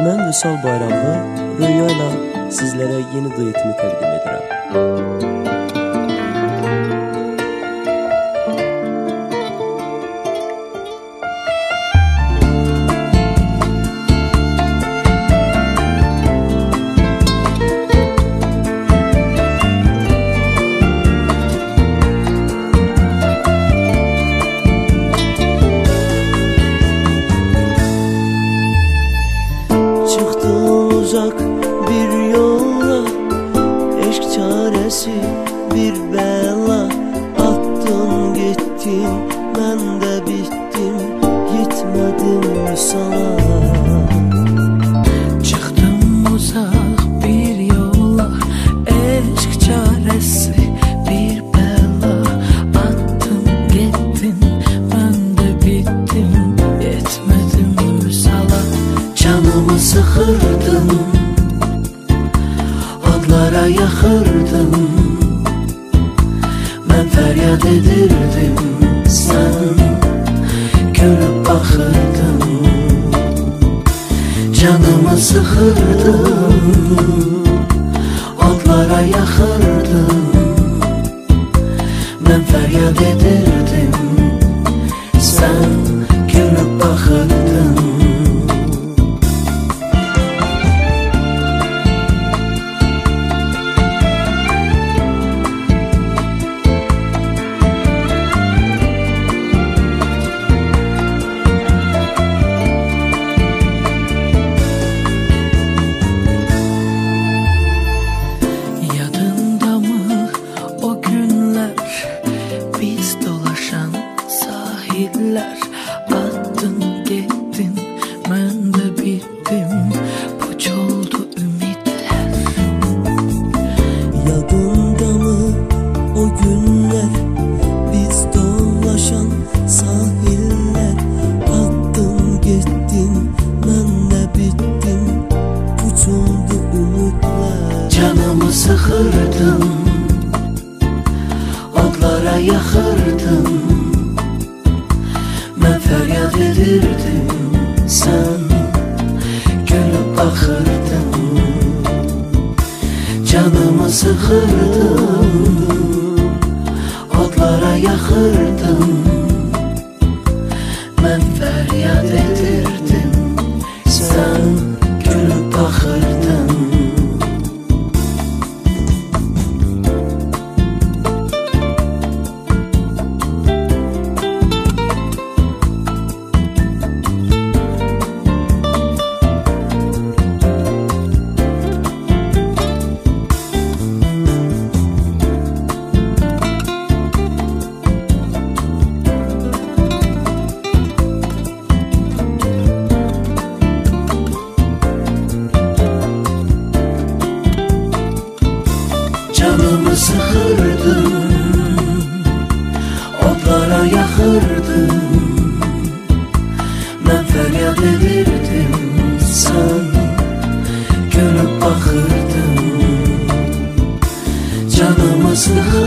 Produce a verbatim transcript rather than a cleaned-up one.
Mən Vüsal Bayramlı Rüya ilə sizlərə yeni duetimi təqdim edirəm. Uzak bir yola, eşk çaresi bir bela. Attın gittin, ben de bittim, gitmedim sana. Çıktım uzak bir yola, eşk çaresi bir bela. Attın gittin, ben de bittim, yetmedim sana. Canımı sıkırdın, adlara yakırdın. Ben feryat edirdim, sen gülüp bakırdın. Canımı sıkırdın, adlara yakırdın. Ben feryat edirdim, sen gülüp bakırdın. Attın gittin, ben de bittim, puç oldu ümitler. Yadında mı o günler, biz dolaşan sahiller. Attın gittin, ben de bittim, puç oldu ümitler. Canımı sıkırdın, adlara yakırdın. Ben feryat edirdim, sen gülüp bakırdın. Canımı sıkırdın, adlara yakırdın. Ben feryat edirdim, sen gülüp bakırdın. Canımı sıkırdın, otlara yakırdın. Ben feryat edirdim, sen gülüp bakırdın. Canımı sıkırdın,